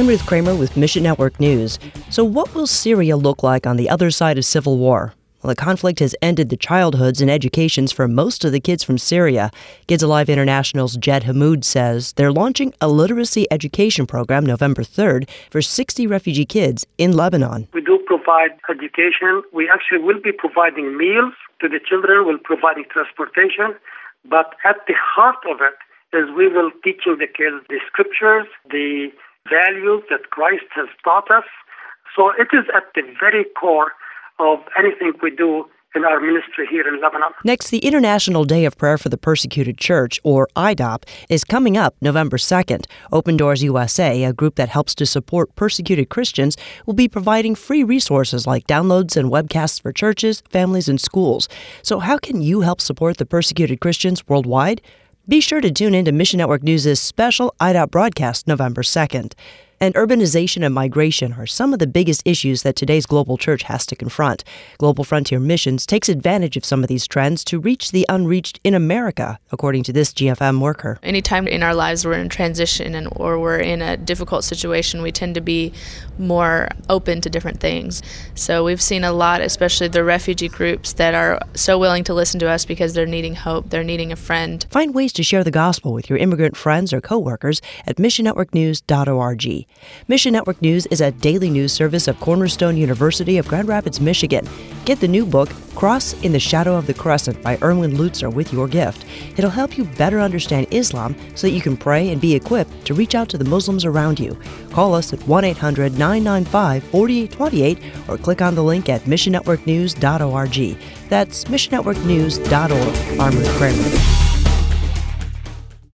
I'm Ruth Kramer with Mission Network News. So what will Syria look like on the other side of civil war? Well, the conflict has ended the childhoods and educations for most of the kids from Syria. Kids Alive International's Jed Hammoud says they're launching a literacy education program November 3rd for 60 refugee kids in Lebanon. We do provide education. We actually will be providing meals to the children. We're providing transportation. But at the heart of it is we will teaching the kids the scriptures, the values that Christ has taught us. So it is at the very core of anything we do in our ministry here in Lebanon. Next, the International Day of Prayer for the Persecuted Church, or IDOP, is coming up November 2nd. Open Doors USA, a group that helps to support persecuted Christians, will be providing free resources like downloads and webcasts for churches, families, and schools. So how can you help support the persecuted Christians worldwide? Be sure to tune in to Mission Network News' special IDOP broadcast November 2nd. And urbanization and migration are some of the biggest issues that today's global church has to confront. Global Frontier Missions takes advantage of some of these trends to reach the unreached in America, according to this GFM worker. Anytime in our lives we're in transition or we're in a difficult situation, we tend to be more open to different things. So we've seen a lot, especially the refugee groups, that are so willing to listen to us because they're needing hope, they're needing a friend. Find ways to share the gospel with your immigrant friends or coworkers at missionnetworknews.org. Mission Network News is a daily news service of Cornerstone University of Grand Rapids, Michigan. Get the new book, Cross in the Shadow of the Crescent by Erwin Lutzer with your gift. It'll help you better understand Islam so that you can pray and be equipped to reach out to the Muslims around you. Call us at 1-800-995-4828 or click on the link at missionnetworknews.org. That's missionnetworknews.org. I'm Ruth Kramer.